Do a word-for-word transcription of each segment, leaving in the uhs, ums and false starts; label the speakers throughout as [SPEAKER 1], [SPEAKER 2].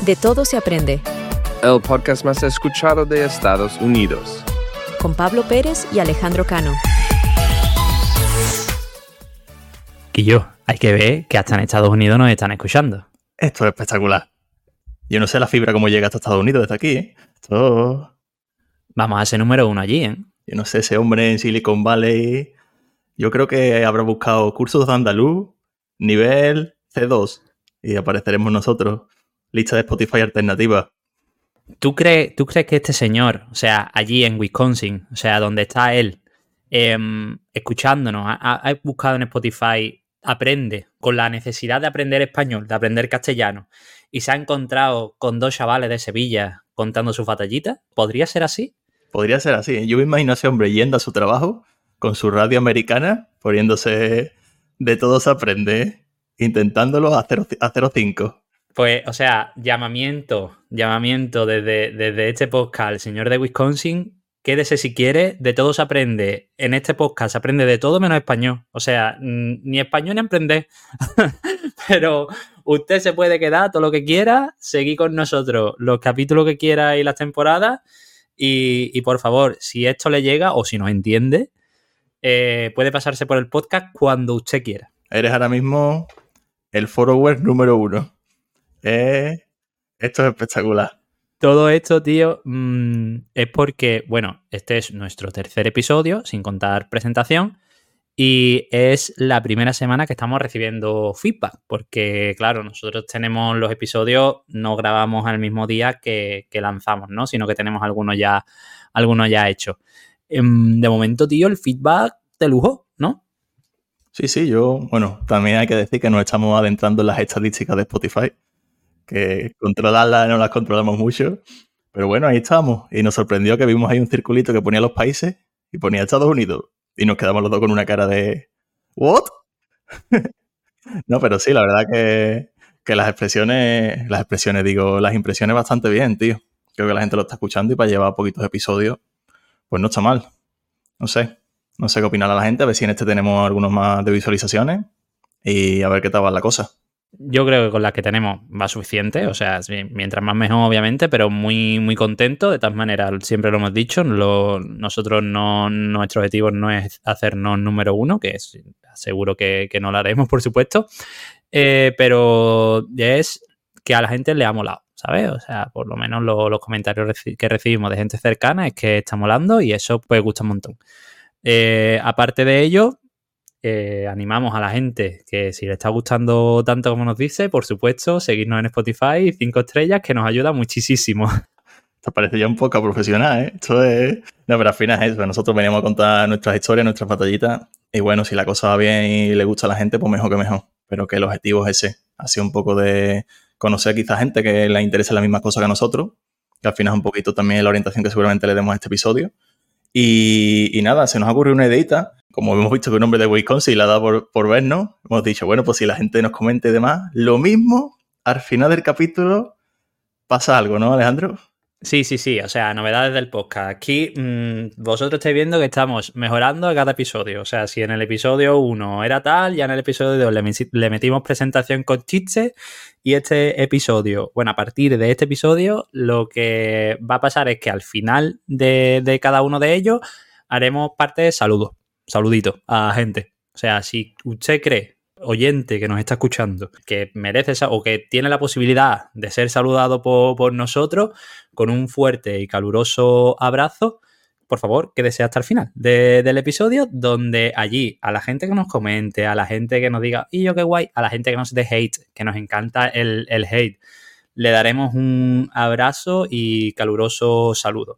[SPEAKER 1] De todo se aprende.
[SPEAKER 2] El podcast más escuchado de Estados Unidos.
[SPEAKER 1] Con Pablo Pérez y Alejandro Cano.
[SPEAKER 3] Quillo, hay que ver que hasta en Estados Unidos nos están escuchando.
[SPEAKER 4] Esto es espectacular. Yo no sé la fibra cómo llega hasta Estados Unidos desde aquí, ¿eh? Esto...
[SPEAKER 3] Vamos a ser número uno allí, ¿eh?
[SPEAKER 4] Yo no sé, ese hombre en Silicon Valley... Yo creo que habrá buscado cursos de andaluz, nivel C dos, y apareceremos nosotros. Lista de Spotify alternativa.
[SPEAKER 3] ¿Tú crees, ¿Tú crees que este señor, o sea, allí en Wisconsin, o sea, donde está él, eh, escuchándonos, ha, ha buscado en Spotify, aprende, con la necesidad de aprender español, de aprender castellano, y se ha encontrado con dos chavales de Sevilla contando sus batallitas? ¿Podría ser así?
[SPEAKER 4] Podría ser así. Yo me imagino a ese hombre yendo a su trabajo con su radio americana, poniéndose De Todo Se Aprende, intentándolo a cero cinco.
[SPEAKER 3] Pues, o sea, llamamiento, llamamiento desde, desde este podcast al señor de Wisconsin, quédese si quiere, de todo se aprende. En este podcast se aprende de todo menos español. O sea, ni español ni aprender. Pero usted se puede quedar todo lo que quiera, seguir con nosotros los capítulos que quiera y las temporadas. Y, y por favor, si esto le llega o si nos entiende, eh, puede pasarse por el podcast cuando usted quiera.
[SPEAKER 4] Eres ahora mismo el follower número uno. Eh, esto es espectacular.
[SPEAKER 3] Todo esto, tío, mmm, es porque, bueno, este es nuestro tercer episodio, sin contar presentación, y es la primera semana que estamos recibiendo feedback, porque, claro, nosotros tenemos los episodios, no grabamos al mismo día que, que lanzamos, ¿no? Sino que tenemos algunos ya, algunos ya hechos. De momento, tío, el feedback de lujo, ¿no?
[SPEAKER 4] Sí, sí, yo, bueno, también hay que decir que nos estamos adentrando en las estadísticas de Spotify, que controlarlas no las controlamos mucho, pero bueno, ahí estamos. Y nos sorprendió que vimos ahí un circulito que ponía los países y ponía Estados Unidos. Y nos quedamos los dos con una cara de ¿what? No, pero sí, la verdad que, que las expresiones, las expresiones, digo, las impresiones bastante bien, tío. Creo que la gente lo está escuchando y para llevar poquitos episodios, pues no está mal. No sé, no sé qué opinará la gente, a ver si en este tenemos algunos más de visualizaciones y a ver qué tal va la cosa.
[SPEAKER 3] Yo creo que con las que tenemos va suficiente, o sea, mientras más mejor, obviamente, pero muy, muy contento. De todas maneras, siempre lo hemos dicho, lo, nosotros no, nuestro objetivo no es hacernos número uno, que es, seguro que, que no lo haremos, por supuesto, eh, pero es que a la gente le ha molado, ¿sabes? O sea, por lo menos lo, los comentarios reci- que recibimos de gente cercana es que está molando y eso pues gusta un montón. Eh, aparte de ello, Eh, animamos a la gente que si le está gustando tanto como nos dice, por supuesto, seguirnos en Spotify, cinco estrellas, que nos ayuda muchísimo.
[SPEAKER 4] Esto parece ya un poco profesional, ¿eh? Esto es... No, pero al final es eso. Nosotros veníamos a contar nuestras historias, nuestras batallitas. Y bueno, si la cosa va bien y le gusta a la gente, pues mejor que mejor. Pero que el objetivo es ese. Ha sido un poco de conocer quizá gente que le interese la misma cosa que a nosotros. Que al final es un poquito también la orientación que seguramente le demos a este episodio. Y, y nada, se nos ha ocurrido una ideita. Como hemos visto que un hombre de Wisconsin la ha dado por, por vernos, hemos dicho, bueno, pues si la gente nos comente y demás, lo mismo, al final del capítulo pasa algo, ¿no, Alejandro?
[SPEAKER 3] Sí, sí, sí, o sea, novedades del podcast. Aquí mmm, vosotros estáis viendo que estamos mejorando a cada episodio. O sea, si en el episodio uno era tal, ya en el episodio dos le, le metimos presentación con chistes. Y este episodio, bueno, a partir de este episodio, lo que va a pasar es que al final de, de cada uno de ellos haremos parte de saludos. Saludito a la gente. O sea, si usted cree, oyente que nos está escuchando, que merece esa, o que tiene la posibilidad de ser saludado por, por nosotros con un fuerte y caluroso abrazo, por favor, quédese hasta el final de, del episodio, donde allí a la gente que nos comente, a la gente que nos diga, y yo qué guay, a la gente que nos dé hate, que nos encanta el, el hate, le daremos un abrazo y caluroso saludo.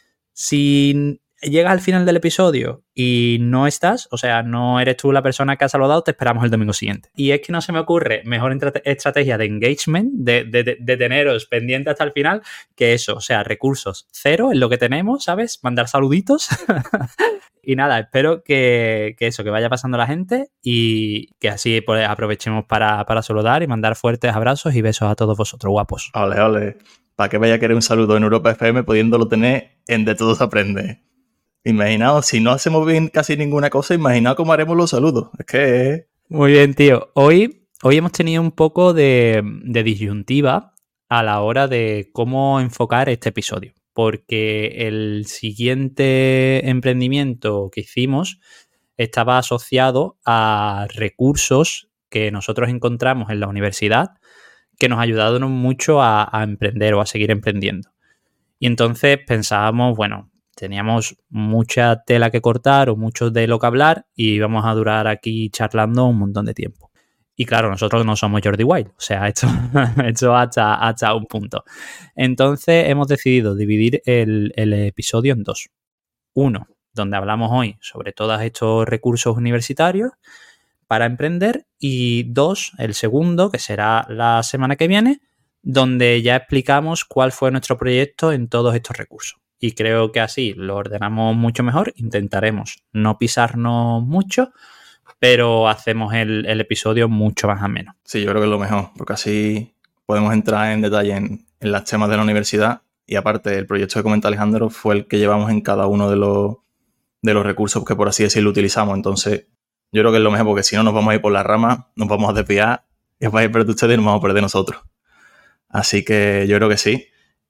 [SPEAKER 3] Si llegas al final del episodio y no estás, o sea, no eres tú la persona que ha saludado, te esperamos el domingo siguiente. Y es que no se me ocurre mejor estrategia de engagement, de, de, de teneros pendiente hasta el final, que eso, o sea, recursos cero es lo que tenemos, ¿sabes? Mandar saluditos. Y nada, espero que, que eso, que vaya pasando la gente y que así pues, aprovechemos para, para saludar y mandar fuertes abrazos y besos a todos vosotros, guapos.
[SPEAKER 4] Ole, ole. Para que vaya a querer un saludo en Europa F M pudiéndolo tener en De Todo Se Aprende. Imaginaos, si no hacemos bien casi ninguna cosa, imaginaos cómo haremos los saludos. Es que...
[SPEAKER 3] Muy bien, tío. Hoy, hoy hemos tenido un poco de, de disyuntiva a la hora de cómo enfocar este episodio, porque el siguiente emprendimiento que hicimos estaba asociado a recursos que nosotros encontramos en la universidad que nos ayudaron mucho a, a emprender o a seguir emprendiendo. Y entonces pensábamos, bueno, teníamos mucha tela que cortar o mucho de lo que hablar y íbamos a durar aquí charlando un montón de tiempo. Y claro, nosotros no somos Jordi Wild, o sea, esto, esto hasta, hasta un punto. Entonces hemos decidido dividir el, el episodio en dos. Uno, donde hablamos hoy sobre todos estos recursos universitarios para emprender, y dos, el segundo, que será la semana que viene, donde ya explicamos cuál fue nuestro proyecto en todos estos recursos. Y creo que así lo ordenamos mucho mejor. Intentaremos no pisarnos mucho, pero hacemos el, el episodio mucho más ameno.
[SPEAKER 4] Sí, yo creo que es lo mejor, porque así podemos entrar en detalle en, en los temas de la universidad, y aparte el proyecto que comenta Alejandro fue el que llevamos en cada uno de los, de los recursos que, por así decirlo, utilizamos. Entonces yo creo que es lo mejor, porque si no nos vamos a ir por las ramas, nos vamos a desviar y os vais a perder ustedes y nos vamos a perder nosotros. Así que yo creo que sí.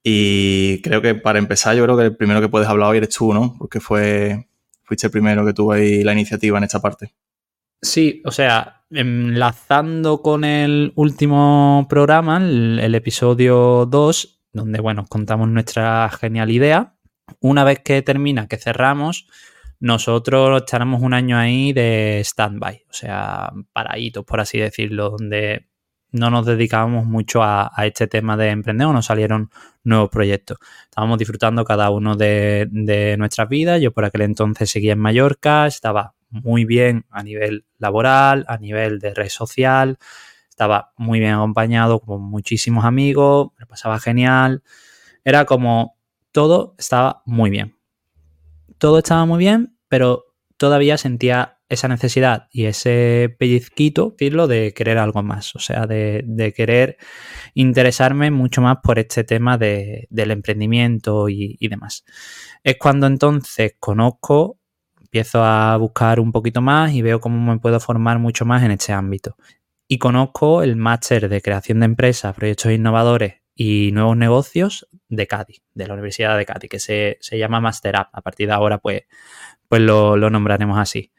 [SPEAKER 4] Y creo que para empezar, yo creo que el primero que puedes hablar hoy eres tú, ¿no? Porque fue, fuiste el primero que tuvo ahí la iniciativa en esta parte.
[SPEAKER 3] Sí, o sea, enlazando con el último programa, el, el episodio dos, donde, bueno, contamos nuestra genial idea. Una vez que termina, que cerramos, nosotros estaremos un año ahí de stand-by, o sea, paraditos, por así decirlo, donde no nos dedicábamos mucho a, a este tema de emprender o nos salieron nuevos proyectos. Estábamos disfrutando cada uno de, de nuestras vidas. Yo por aquel entonces seguía en Mallorca, estaba muy bien a nivel laboral, a nivel de red social, estaba muy bien acompañado con muchísimos amigos, me pasaba genial. Era como todo estaba muy bien. Todo estaba muy bien, pero todavía sentía esa necesidad y ese pellizquito, decirlo, de querer algo más, o sea, de, de querer interesarme mucho más por este tema de, del emprendimiento y, y demás. Es cuando entonces conozco, empiezo a buscar un poquito más y veo cómo me puedo formar mucho más en este ámbito. Y conozco el máster de creación de empresas, proyectos innovadores y nuevos negocios de Cádiz, de la Universidad de Cádiz, que se, se llama Master Up. A partir de ahora, pues, pues lo, lo nombraremos así.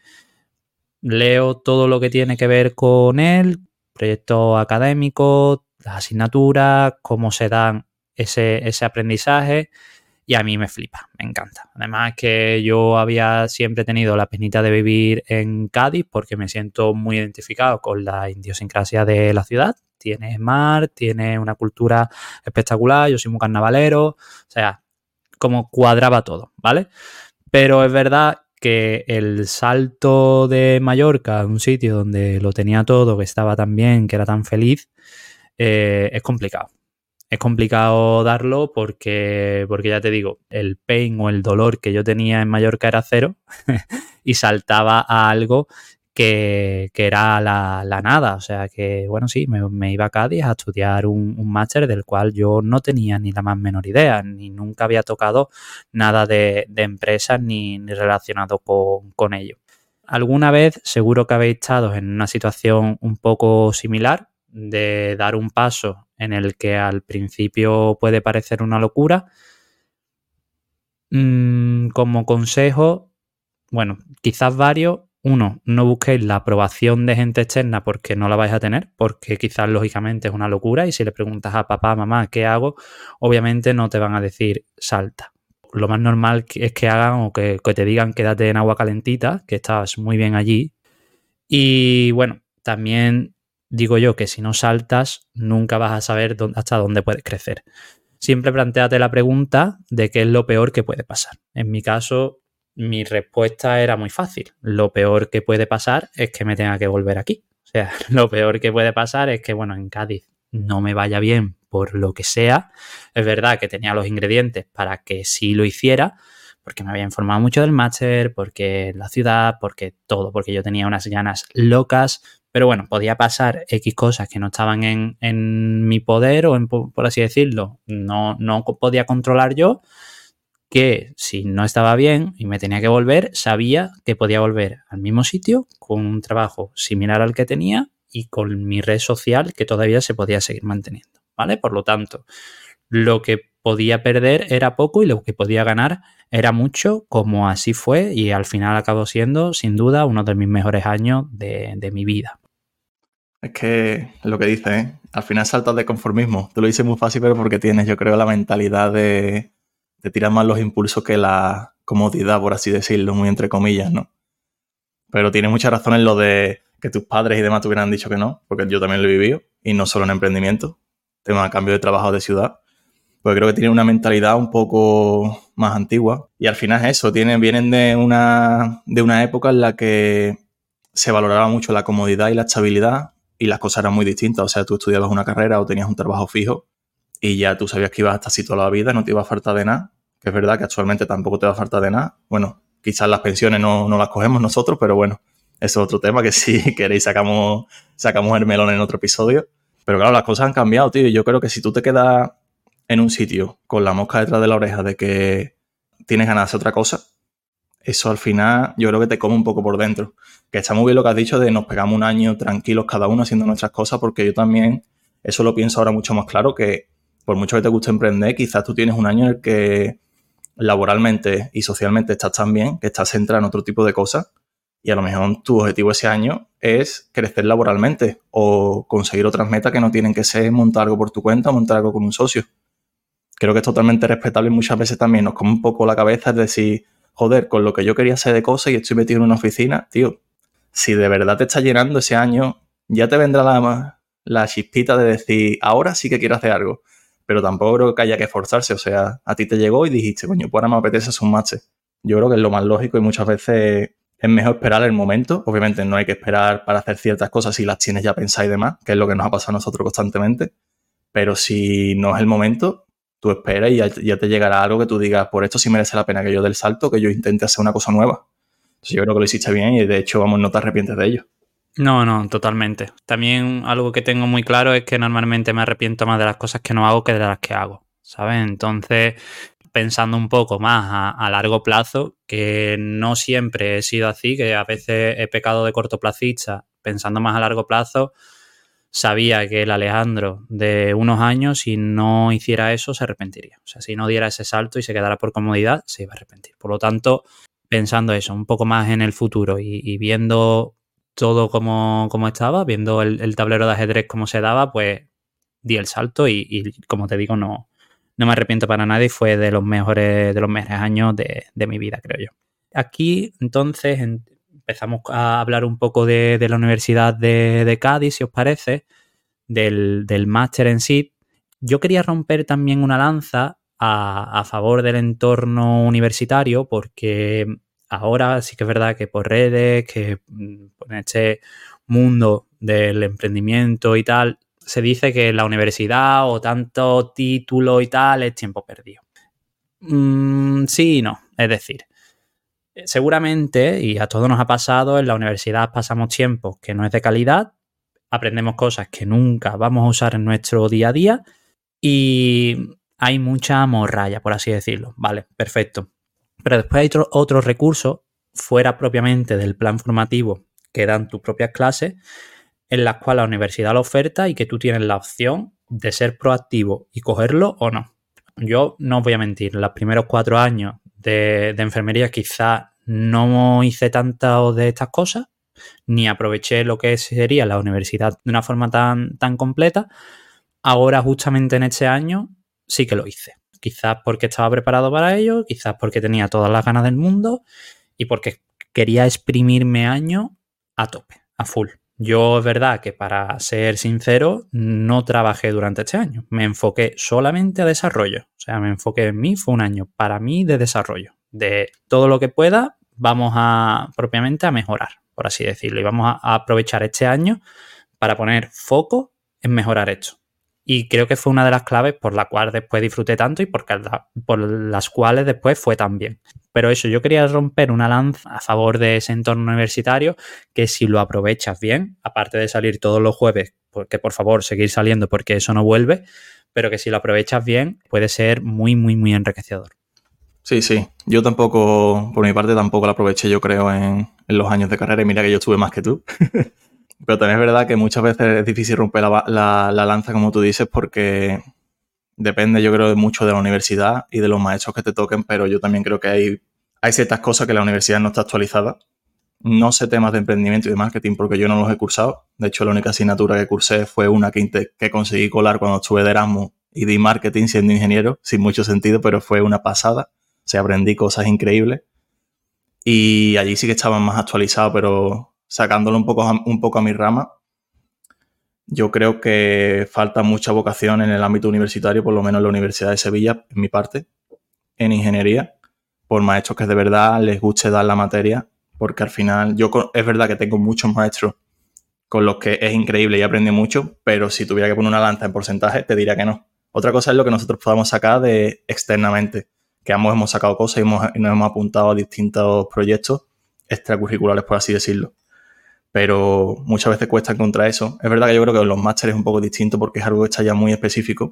[SPEAKER 3] Leo todo lo que tiene que ver con él, proyectos académicos, las asignaturas, cómo se dan ese, ese aprendizaje, y a mí me flipa, me encanta. Además que yo había siempre tenido la penita de vivir en Cádiz porque me siento muy identificado con la idiosincrasia de la ciudad. Tiene mar, tiene una cultura espectacular, yo soy muy carnavalero, o sea, como cuadraba todo, ¿vale? Pero es verdad que el salto de Mallorca a un sitio donde lo tenía todo, que estaba tan bien, que era tan feliz, eh, es complicado. Es complicado darlo porque, porque ya te digo, el pain o el dolor que yo tenía en Mallorca era cero y saltaba a algo que, que era la, la nada. O sea que, bueno, sí, me, me iba a Cádiz a estudiar un, un máster del cual yo no tenía ni la más menor idea, ni nunca había tocado nada de, de empresas ni, ni relacionado con, con ello. Alguna vez seguro que habéis estado en una situación un poco similar, de dar un paso en el que al principio puede parecer una locura. Mm, como consejo, bueno, quizás varios. Uno, no busquéis la aprobación de gente externa porque no la vais a tener, porque quizás lógicamente es una locura, y si le preguntas a papá, mamá, ¿qué hago?, obviamente no te van a decir salta. Lo más normal es que hagan o que, que te digan quédate en agua calentita, que estás muy bien allí. Y bueno, también digo yo que si no saltas, nunca vas a saber dónde, hasta dónde puedes crecer. Siempre plantéate la pregunta de qué es lo peor que puede pasar. En mi caso, mi respuesta era muy fácil. Lo peor que puede pasar es que me tenga que volver aquí. O sea, lo peor que puede pasar es que, bueno, en Cádiz no me vaya bien por lo que sea. Es verdad que tenía los ingredientes para que sí lo hiciera, porque me había informado mucho del máster, porque la ciudad, porque todo, porque yo tenía unas ganas locas. Pero bueno, podía pasar X cosas que no estaban en, en mi poder o, en, por así decirlo, no, no podía controlar yo, que si no estaba bien y me tenía que volver, sabía que podía volver al mismo sitio con un trabajo similar al que tenía y con mi red social que todavía se podía seguir manteniendo, ¿vale? Por lo tanto, lo que podía perder era poco y lo que podía ganar era mucho, como así fue, y al final acabó siendo, sin duda, uno de mis mejores años de, de mi vida.
[SPEAKER 4] Es que lo que dices, ¿eh? Al final saltas de conformismo. Te lo dices muy fácil, pero porque tienes, yo creo, la mentalidad de, de tirar más los impulsos que la comodidad, por así decirlo, muy entre comillas, ¿no? Pero tienes mucha razón en lo de que tus padres y demás te hubieran dicho que no, porque yo también lo he vivido, y no solo en emprendimiento, tema de cambio de trabajo de ciudad. Pues creo que tienen una mentalidad un poco más antigua. Y al final es eso, tienen, vienen de una, de una época en la que se valoraba mucho la comodidad y la estabilidad y las cosas eran muy distintas. O sea, tú estudiabas una carrera o tenías un trabajo fijo y ya tú sabías que ibas a estar así toda la vida, no te iba a faltar de nada. Que es verdad que actualmente tampoco te va a faltar de nada. Bueno, quizás las pensiones no, no las cogemos nosotros, pero bueno, eso es otro tema que si queréis sacamos, sacamos el melón en otro episodio. Pero claro, las cosas han cambiado, tío. Y yo creo que si tú te quedas en un sitio con la mosca detrás de la oreja de que tienes ganas de hacer otra cosa, eso al final yo creo que te come un poco por dentro. Que está muy bien lo que has dicho de nos pegamos un año tranquilos cada uno haciendo nuestras cosas, porque yo también eso lo pienso ahora mucho más claro, que por mucho que te guste emprender, quizás tú tienes un año en el que laboralmente y socialmente estás tan bien que estás centrado en otro tipo de cosas y a lo mejor tu objetivo ese año es crecer laboralmente o conseguir otras metas que no tienen que ser montar algo por tu cuenta o montar algo con un socio. Creo que es totalmente respetable y muchas veces también nos come un poco la cabeza, es decir, joder, con lo que yo quería hacer de cosas y estoy metido en una oficina, tío, si de verdad te está llenando ese año, ya te vendrá la, la chispita de decir, ahora sí que quiero hacer algo, pero tampoco creo que haya que esforzarse, o sea, a ti te llegó y dijiste, coño, pues ahora me apetece hacer un máster. Yo creo que es lo más lógico y muchas veces es mejor esperar el momento. Obviamente no hay que esperar para hacer ciertas cosas si las tienes ya pensadas y demás, que es lo que nos ha pasado a nosotros constantemente, pero si no es el momento, tú esperas y ya, ya te llegará algo que tú digas, por esto sí merece la pena que yo dé el salto, que yo intente hacer una cosa nueva. Entonces yo creo que lo hiciste bien y de hecho, vamos, no te arrepientes de ello.
[SPEAKER 3] No, no, totalmente. También algo que tengo muy claro es que normalmente me arrepiento más de las cosas que no hago que de las que hago, ¿sabes? Entonces, pensando un poco más a, a largo plazo, que no siempre he sido así, que a veces he pecado de cortoplacista, pensando más a largo plazo, sabía que el Alejandro de unos años, si no hiciera eso, se arrepentiría. O sea, si no diera ese salto y se quedara por comodidad, se iba a arrepentir. Por lo tanto, pensando eso, un poco más en el futuro y, y viendo todo como, como estaba, viendo el, el tablero de ajedrez como se daba, pues di el salto y, y como te digo, no, no me arrepiento para nada y fue de los mejores, de los mejores años de, de mi vida, creo yo. Aquí, entonces, en, empezamos a hablar un poco de, de la Universidad de, de Cádiz, si os parece, del, del máster en sí. Yo quería romper también una lanza a, a favor del entorno universitario porque ahora sí que es verdad que por redes, que en este mundo del emprendimiento y tal, se dice que la universidad o tanto título y tal es tiempo perdido. Mm, sí y no, es decir, seguramente, y a todos nos ha pasado, en la universidad pasamos tiempo que no es de calidad, aprendemos cosas que nunca vamos a usar en nuestro día a día y hay mucha morralla, por así decirlo. Vale, perfecto. Pero después hay otro, otros recursos fuera propiamente del plan formativo que dan tus propias clases, en las cuales la universidad lo oferta y que tú tienes la opción de ser proactivo y cogerlo o no. Yo no os voy a mentir, los primeros cuatro años de, de enfermería quizás no hice tantas de estas cosas, ni aproveché lo que sería la universidad de una forma tan, tan completa. Ahora, justamente en este año, sí que lo hice. Quizás porque estaba preparado para ello, quizás porque tenía todas las ganas del mundo y porque quería exprimirme año a tope, a full. Yo es verdad que, para ser sincero, no trabajé durante este año. Me enfoqué solamente a desarrollo. O sea, me enfoqué en mí, fue un año para mí de desarrollo. De todo lo que pueda, vamos a propiamente a mejorar, por así decirlo. Y vamos a, a aprovechar este año para poner foco en mejorar esto. Y creo que fue una de las claves por la cual después disfruté tanto y por, por las cuales después fue tan bien. Pero eso, yo quería romper una lanza a favor de ese entorno universitario que, si lo aprovechas bien, aparte de salir todos los jueves, porque por favor seguir saliendo porque eso no vuelve, pero que si lo aprovechas bien puede ser muy, muy, muy enriquecedor.
[SPEAKER 4] Sí, sí. Yo tampoco, por mi parte, tampoco lo aproveché, yo creo, en, en los años de carrera. Y mira que yo estuve más que tú. Pero también es verdad que muchas veces es difícil romper la, la, la lanza, como tú dices, porque depende, yo creo, de mucho de la universidad y de los maestros que te toquen, pero yo también creo que hay, hay ciertas cosas que la universidad no está actualizada. No sé temas de emprendimiento y de marketing porque yo no los he cursado. De hecho, la única asignatura que cursé fue una que, que conseguí colar cuando estuve de Erasmus y di marketing siendo ingeniero, sin mucho sentido, pero fue una pasada. O sea, aprendí cosas increíbles. Y allí sí que estaban más actualizados, pero sacándolo un poco, a, un poco a mi rama, yo creo que falta mucha vocación en el ámbito universitario, por lo menos en la Universidad de Sevilla, en mi parte, en ingeniería, por maestros que de verdad les guste dar la materia, porque al final yo es verdad que tengo muchos maestros con los que es increíble y aprendí mucho, pero si tuviera que poner una lanza en porcentaje, te diría que no. Otra cosa es lo que nosotros podamos sacar de externamente, que ambos hemos sacado cosas y, hemos, y nos hemos apuntado a distintos proyectos extracurriculares, por así decirlo. Pero muchas veces cuesta encontrar eso. Es verdad que yo creo que los másteres es un poco distinto porque es algo que está ya muy específico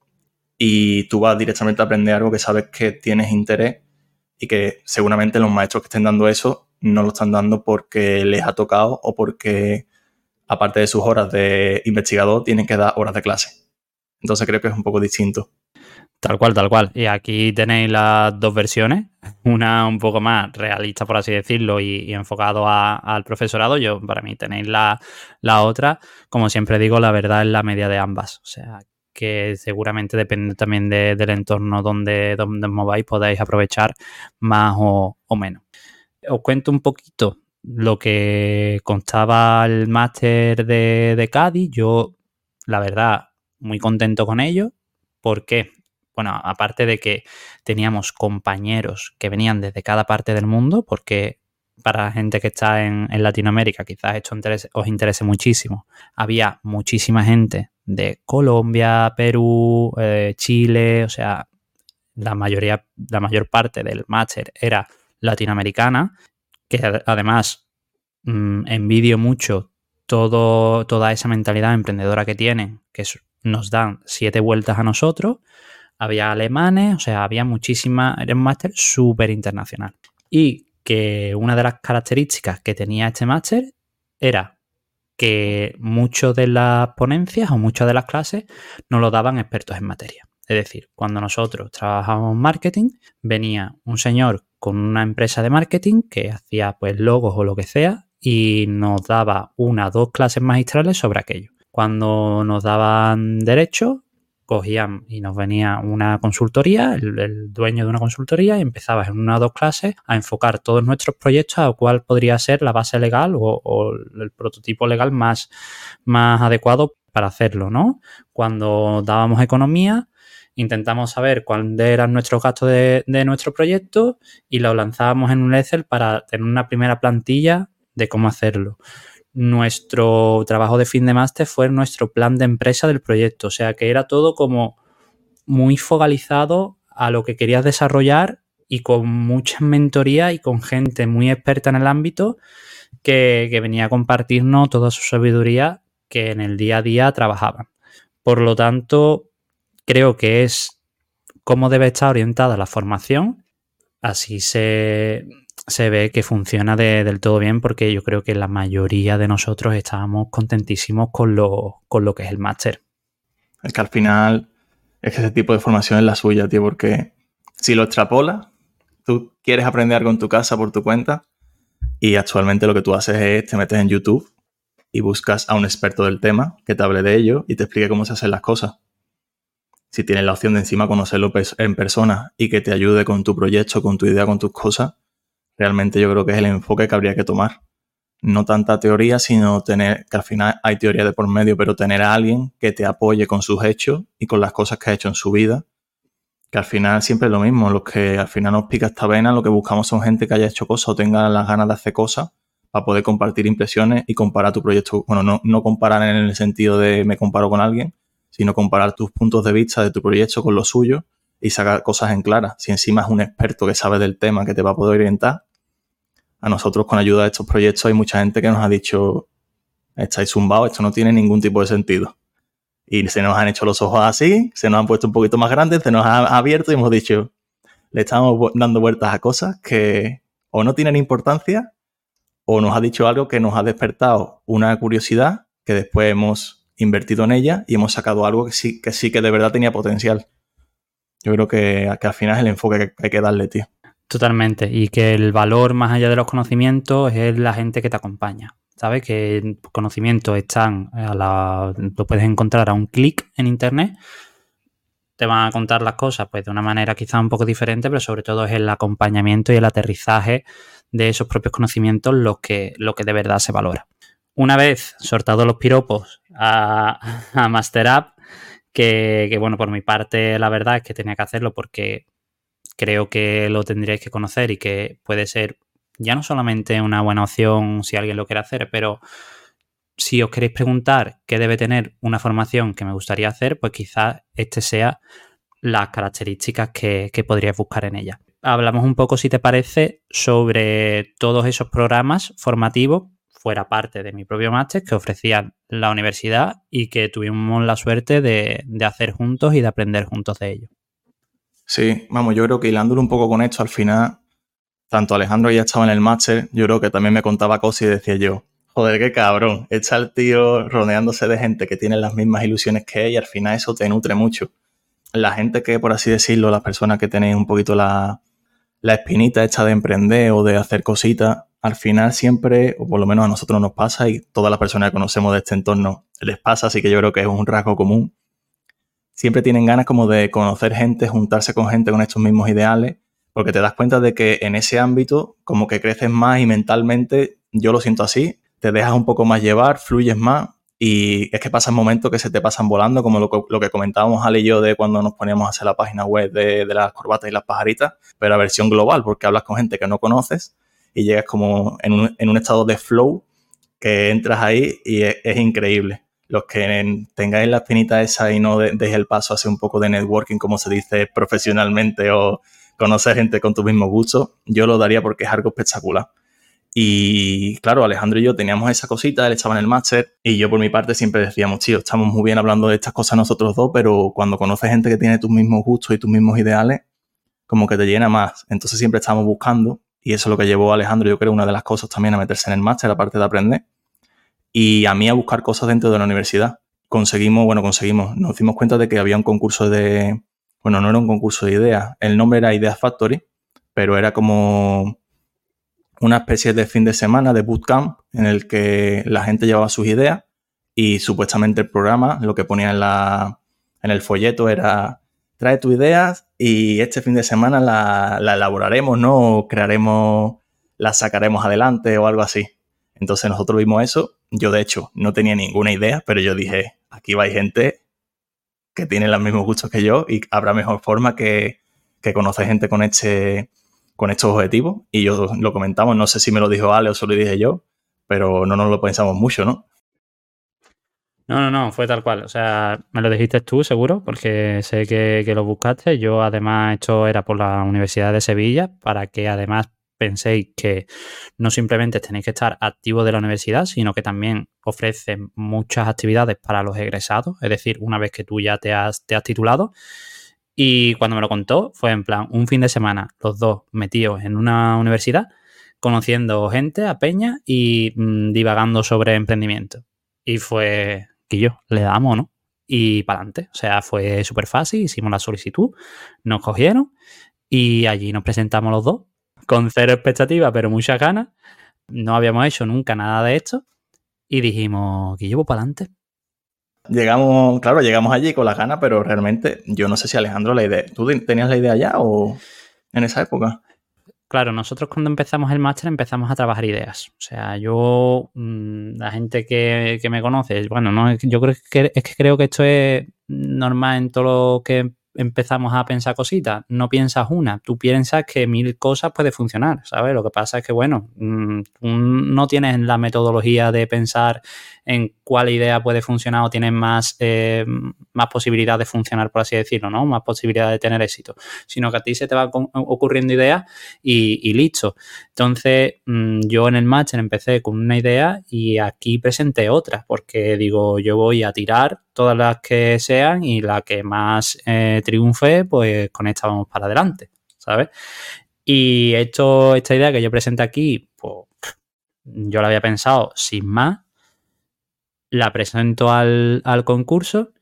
[SPEAKER 4] y tú vas directamente a aprender algo que sabes que tienes interés y que seguramente los maestros que estén dando eso no lo están dando porque les ha tocado o porque, aparte de sus horas de investigador, tienen que dar horas de clase. Entonces creo que es un poco distinto.
[SPEAKER 3] Tal cual, tal cual. Y aquí tenéis las dos versiones. Una un poco más realista, por así decirlo, y, y enfocado a, al profesorado. Yo, para mí, tenéis la, la otra. Como siempre digo, la verdad es la media de ambas. O sea, que seguramente depende también de, del entorno donde, donde os mováis, podáis aprovechar más o, o menos. Os cuento un poquito lo que constaba el máster de, de Cádiz. Yo, la verdad, muy contento con ello. ¿Por qué? Bueno, aparte de que teníamos compañeros que venían desde cada parte del mundo, porque para la gente que está en, en Latinoamérica quizás esto interese, os interese muchísimo. Había muchísima gente de Colombia, Perú, eh, Chile, o sea, la mayoría, la mayor parte del máster era latinoamericana, que además mmm, envidio mucho todo, toda esa mentalidad emprendedora que tienen, que nos dan siete vueltas a nosotros. Había alemanes, o sea, había muchísima, era un máster súper internacional. Y que una de las características que tenía este máster era que muchas de las ponencias o muchas de las clases nos lo daban expertos en materia. Es decir, cuando nosotros trabajábamos marketing, venía un señor con una empresa de marketing que hacía pues logos o lo que sea y nos daba una o dos clases magistrales sobre aquello. Cuando nos daban derecho, cogían y nos venía una consultoría, el, el dueño de una consultoría, y empezaba en una o dos clases a enfocar todos nuestros proyectos a cuál podría ser la base legal o, o el prototipo legal más, más adecuado para hacerlo, ¿no? Cuando dábamos economía, intentamos saber cuáles eran nuestros gastos de, de nuestro proyecto y lo lanzábamos en un Excel para tener una primera plantilla de cómo hacerlo. Nuestro trabajo de fin de máster fue nuestro plan de empresa del proyecto, o sea que era todo como muy focalizado a lo que querías desarrollar y con mucha mentoría y con gente muy experta en el ámbito que, que venía a compartirnos toda su sabiduría que en el día a día trabajaban. Por lo tanto, creo que es cómo debe estar orientada la formación, así se... se ve que funciona de, del todo bien porque yo creo que la mayoría de nosotros estábamos contentísimos con lo, con lo que es el máster.
[SPEAKER 4] Es que al final es que ese tipo de formación es la suya, tío, porque si lo extrapolas, tú quieres aprender algo en tu casa por tu cuenta y actualmente lo que tú haces es te metes en YouTube y buscas a un experto del tema que te hable de ello y te explique cómo se hacen las cosas. Si tienes la opción de encima conocerlo en persona y que te ayude con tu proyecto, con tu idea, con tus cosas, realmente yo creo que es el enfoque que habría que tomar. No tanta teoría, sino tener, que al final hay teoría de por medio, pero tener a alguien que te apoye con sus hechos y con las cosas que ha hecho en su vida, que al final siempre es lo mismo. Los que al final nos pica esta vena, lo que buscamos son gente que haya hecho cosas o tenga las ganas de hacer cosas para poder compartir impresiones y comparar tu proyecto. Bueno, no, no comparar en el sentido de me comparo con alguien, sino comparar tus puntos de vista de tu proyecto con los suyos y sacar cosas en claras. Si encima es un experto que sabe del tema que te va a poder orientar, a nosotros con ayuda de estos proyectos hay mucha gente que nos ha dicho estáis zumbados, esto no tiene ningún tipo de sentido. Y se nos han hecho los ojos así, se nos han puesto un poquito más grandes, se nos ha abierto y hemos dicho, le estamos dando vueltas a cosas que o no tienen importancia o nos ha dicho algo que nos ha despertado una curiosidad que después hemos invertido en ella y hemos sacado algo que sí que, sí que de verdad tenía potencial. Yo creo que, que al final es el enfoque que hay que darle, tío.
[SPEAKER 3] Totalmente. Y que el valor más allá de los conocimientos es la gente que te acompaña. ¿Sabes? Que conocimientos están a la, lo puedes encontrar a un clic en internet. Te van a contar las cosas pues de una manera quizá un poco diferente, pero sobre todo es el acompañamiento y el aterrizaje de esos propios conocimientos lo que, lo que de verdad se valora. Una vez sortados los piropos a, a Master App, que, que bueno, por mi parte la verdad es que tenía que hacerlo porque creo que lo tendríais que conocer y que puede ser ya no solamente una buena opción si alguien lo quiere hacer, pero si os queréis preguntar qué debe tener una formación que me gustaría hacer, pues quizás este sea las características que, que podríais buscar en ella. Hablamos un poco, si te parece, sobre todos esos programas formativos, fuera parte de mi propio máster, que ofrecían la universidad y que tuvimos la suerte de, de hacer juntos y de aprender juntos de ellos.
[SPEAKER 4] Sí, vamos, yo creo que hilándolo un poco con esto, al final, tanto Alejandro ya estaba en el máster, yo creo que también me contaba cosas y decía yo, joder, qué cabrón, está el tío rodeándose de gente que tiene las mismas ilusiones que él y al final eso te nutre mucho. La gente que, por así decirlo, las personas que tenéis un poquito la, la espinita hecha de emprender o de hacer cositas, al final siempre, o por lo menos a nosotros nos pasa y todas las personas que conocemos de este entorno les pasa, así que yo creo que es un rasgo común. Siempre tienen ganas como de conocer gente, juntarse con gente con estos mismos ideales, porque te das cuenta de que en ese ámbito como que creces más y mentalmente, yo lo siento así, te dejas un poco más llevar, fluyes más y es que pasan momentos que se te pasan volando, como lo, lo que comentábamos Ale y yo de cuando nos poníamos a hacer la página web de, de las corbatas y las pajaritas, pero a versión global, porque hablas con gente que no conoces y llegas como en un, en un estado de flow que entras ahí y es, es increíble. Los que tengáis la espinita esa y no de, dejéis el paso a hacer un poco de networking, como se dice profesionalmente, o conocer gente con tus mismos gustos, yo lo daría porque es algo espectacular. Y claro, Alejandro y yo teníamos esa cosita, él estaba en el máster y yo por mi parte siempre decíamos, tío, estamos muy bien hablando de estas cosas nosotros dos, pero cuando conoces gente que tiene tus mismos gustos y tus mismos ideales, como que te llena más. Entonces siempre estamos buscando y eso es lo que llevó a Alejandro, yo creo, una de las cosas también a meterse en el máster, aparte de aprender. Y a mí a buscar cosas dentro de la universidad. Conseguimos, bueno, conseguimos, nos dimos cuenta de que había un concurso de, bueno, no era un concurso de ideas, el nombre era Ideas Factory, pero era como una especie de fin de semana de bootcamp en el que la gente llevaba sus ideas y supuestamente el programa, lo que ponía en, la, en el folleto era trae tus ideas y este fin de semana la, la elaboraremos, ¿no? O crearemos, la sacaremos adelante o algo así. Entonces nosotros vimos eso. Yo, de hecho, no tenía ninguna idea, pero yo dije, aquí va gente que tiene los mismos gustos que yo y habrá mejor forma que, que conocer gente con, este, con estos objetivos. Y yo lo comentamos, no sé si me lo dijo Ale o se lo dije yo, pero no nos lo pensamos mucho, ¿no?
[SPEAKER 3] No, no, no, fue tal cual. O sea, me lo dijiste tú, seguro, porque sé que, que lo buscaste. Yo, además, esto era por la Universidad de Sevilla, para que además penséis que no simplemente tenéis que estar activos de la universidad, sino que también ofrecen muchas actividades para los egresados, es decir, una vez que tú ya te has, te has titulado. Y cuando me lo contó, fue en plan un fin de semana, los dos metidos en una universidad, conociendo gente a peña y mmm, divagando sobre emprendimiento. Y fue que yo le damos, ¿no? Y para adelante. O sea, fue súper fácil, hicimos la solicitud, nos cogieron y allí nos presentamos los dos, con cero expectativas, pero muchas ganas. No habíamos hecho nunca nada de esto y dijimos, que llevo para adelante.
[SPEAKER 4] Llegamos, claro, llegamos allí con las ganas, pero realmente yo no sé si Alejandro la idea. ¿Tú tenías la idea ya o en esa época?
[SPEAKER 3] Claro, nosotros cuando empezamos el máster empezamos a trabajar ideas. O sea, yo, mmm, la gente que, que me conoce, bueno, no, yo creo que es que creo que esto es normal en todo lo que empezamos a pensar cositas. No piensas una, tú piensas que mil cosas puede funcionar, ¿sabes? Lo que pasa es que, bueno, mmm, no tienes la metodología de pensar en cuál idea puede funcionar o tienes más, eh, más posibilidad de funcionar, por así decirlo, ¿no? Más posibilidad de tener éxito, sino que a ti se te van ocurriendo ideas y, y listo. Entonces, mmm, yo en el máster empecé con una idea y aquí presenté otra, porque digo, yo voy a tirar todas las que sean y la que más eh, triunfe, pues con esta vamos para adelante, ¿sabes? Y esto, esta idea que yo presenté aquí, pues yo la había pensado sin más, la presento al, al concurso.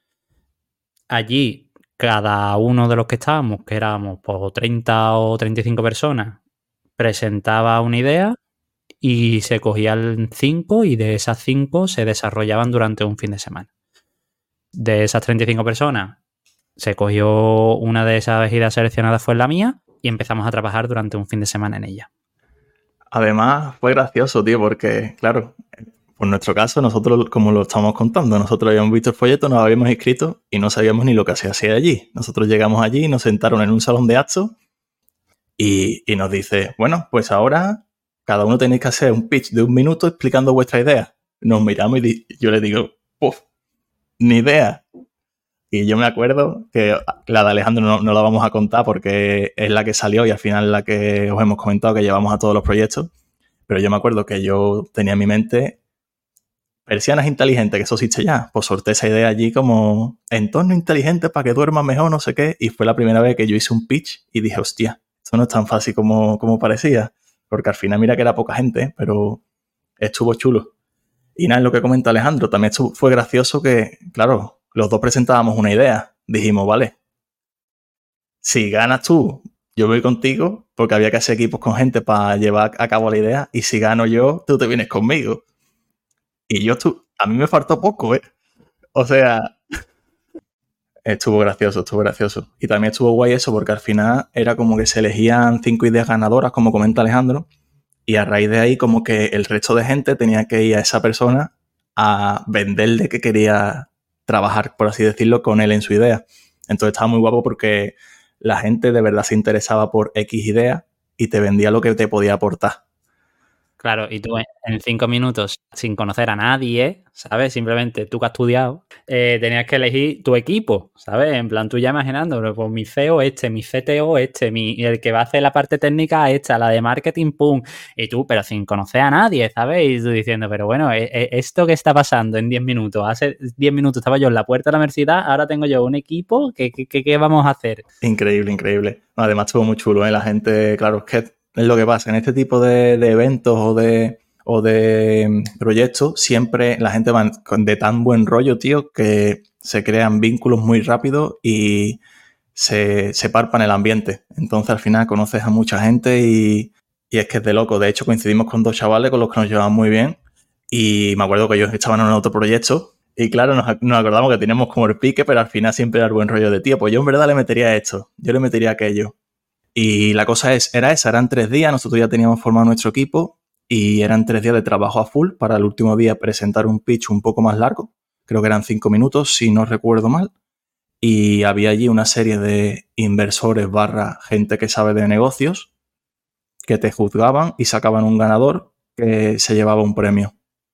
[SPEAKER 3] Allí, cada uno de los que estábamos, que éramos por treinta o treinta y cinco personas, presentaba una idea y se cogían cinco y de esas cinco se desarrollaban durante un fin de semana. De esas treinta y cinco personas, se cogió una de esas ideas seleccionadas, fue la mía, y empezamos a trabajar durante un fin de semana en ella.
[SPEAKER 4] Además, fue gracioso, tío, porque, claro, por nuestro caso, nosotros, como lo estamos contando, nosotros habíamos visto el folleto, nos habíamos inscrito y no sabíamos ni lo que se hacía allí. Nosotros llegamos allí, nos sentaron en un salón de actos y, y nos dice, bueno, pues ahora cada uno tenéis que hacer un pitch de un minuto explicando vuestra idea. Nos miramos y di- yo le digo, puf, ni idea. Y yo me acuerdo que la de Alejandro no, no la vamos a contar porque es la que salió y al final es la que os hemos comentado que llevamos a todos los proyectos. Pero yo me acuerdo que yo tenía en mi mente persianas inteligentes, que eso existe ya. Pues solté esa idea allí como entorno inteligente para que duermas mejor, no sé qué. Y fue la primera vez que yo hice un pitch y dije, hostia, esto no es tan fácil como, como parecía. Porque al final mira que era poca gente, pero estuvo chulo. Y nada, es lo que comenta Alejandro. También estuvo, fue gracioso que, claro, los dos presentábamos una idea. Dijimos, vale, si ganas tú, yo voy contigo, porque había que hacer equipos con gente para llevar a cabo la idea. Y si gano yo, tú te vienes conmigo. Y yo estuve, a mí me faltó poco, ¿eh? O sea, estuvo gracioso, estuvo gracioso. Y también estuvo guay eso, porque al final era como que se elegían cinco ideas ganadoras, como comenta Alejandro. Y a raíz de ahí, como que el resto de gente tenía que ir a esa persona a venderle que quería trabajar, por así decirlo, con él en su idea. Entonces estaba muy guapo porque la gente de verdad se interesaba por X idea y te vendía lo que te podía aportar.
[SPEAKER 3] Claro, y tú en cinco minutos, sin conocer a nadie, ¿sabes? Simplemente tú que has estudiado, eh, tenías que elegir tu equipo, ¿sabes? En plan, tú ya imaginando, pues mi C E O este, mi C T O este, mi, y el que va a hacer la parte técnica esta, la de marketing, pum, y tú, pero sin conocer a nadie, ¿sabes? Y tú diciendo, pero bueno, esto que está pasando en diez minutos, hace diez minutos estaba yo en la puerta de la universidad, ahora tengo yo un equipo, ¿qué, qué, qué vamos a hacer?
[SPEAKER 4] Increíble, increíble. Además estuvo muy chulo, ¿eh? La gente, claro, es que es lo que pasa. En este tipo de, de eventos o de, o de proyectos, siempre la gente va de tan buen rollo, tío, que se crean vínculos muy rápido y se, se parpan el ambiente. Entonces, al final, conoces a mucha gente y, y es que es de loco. De hecho, coincidimos con dos chavales con los que nos llevaban muy bien y me acuerdo que ellos estaban en otro proyecto y, claro, nos, nos acordamos que teníamos como el pique, pero al final siempre era el buen rollo de, tío, pues yo en verdad le metería esto, yo le metería aquello. Y la cosa es, era esa, eran tres días, nosotros ya teníamos formado nuestro equipo y eran tres días de trabajo a full para el último día presentar un pitch un poco más largo, creo que eran cinco minutos, si no recuerdo mal, y había allí una serie de inversores barra gente que sabe de negocios que te juzgaban y sacaban un ganador que se llevaba un premio.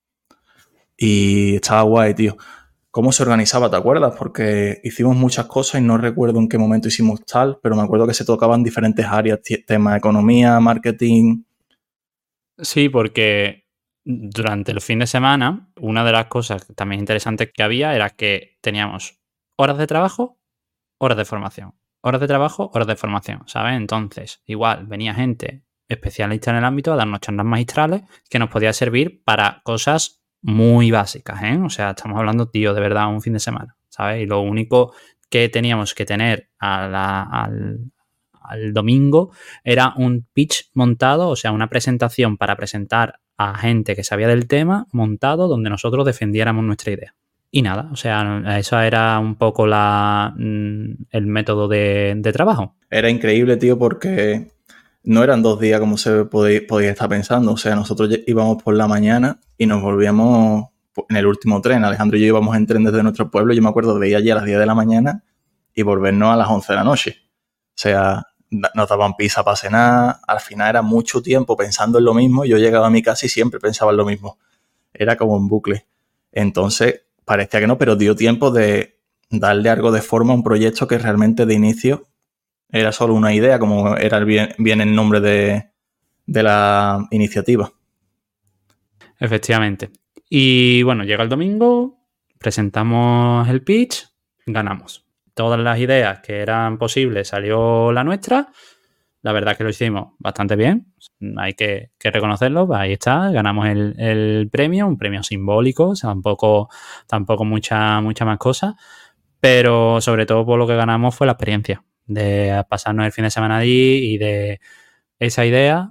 [SPEAKER 4] Y estaba guay, tío. ¿Cómo se organizaba? ¿Te acuerdas? Porque hicimos muchas cosas y no recuerdo en qué momento hicimos tal, pero me acuerdo que se tocaban diferentes áreas, temas economía, marketing.
[SPEAKER 3] Sí, porque durante el fin de semana, una de las cosas también interesantes que había era que teníamos horas de trabajo, horas de formación. Horas de trabajo, horas de formación, ¿sabes? Entonces, igual venía gente especialista en el ámbito a darnos charlas magistrales que nos podía servir para cosas muy básicas, ¿eh? O sea, estamos hablando, tío, de verdad, un fin de semana, ¿sabes? Y lo único que teníamos que tener a la, al, al domingo era un pitch montado, o sea, una presentación para presentar a gente que sabía del tema montado donde nosotros defendiéramos nuestra idea. Y nada, o sea, eso era un poco la, el método de, de trabajo.
[SPEAKER 4] Era increíble, tío, porque no eran dos días como se podía, podía estar pensando. O sea, nosotros íbamos por la mañana y nos volvíamos en el último tren. Alejandro y yo íbamos en tren desde nuestro pueblo. Yo me acuerdo de ir allí a las diez de la mañana y volvernos a las once de la noche. O sea, nos daban pizza para cenar. Al final era mucho tiempo pensando en lo mismo. Yo llegaba a mi casa y siempre pensaba en lo mismo. Era como un bucle. Entonces, parecía que no, pero dio tiempo de darle algo de forma a un proyecto que realmente de inicio era solo una idea, como era el bien, bien el nombre de, de la iniciativa.
[SPEAKER 3] Efectivamente. Y bueno, llega el domingo, presentamos el pitch, ganamos. Todas las ideas que eran posibles salió la nuestra, La verdad que lo hicimos bastante bien, hay que, que reconocerlo, ahí está, ganamos el, el premio, un premio simbólico, o sea, tampoco, tampoco mucha, mucha más cosa, pero sobre todo por lo que ganamos fue la experiencia de pasarnos el fin de semana allí y de esa idea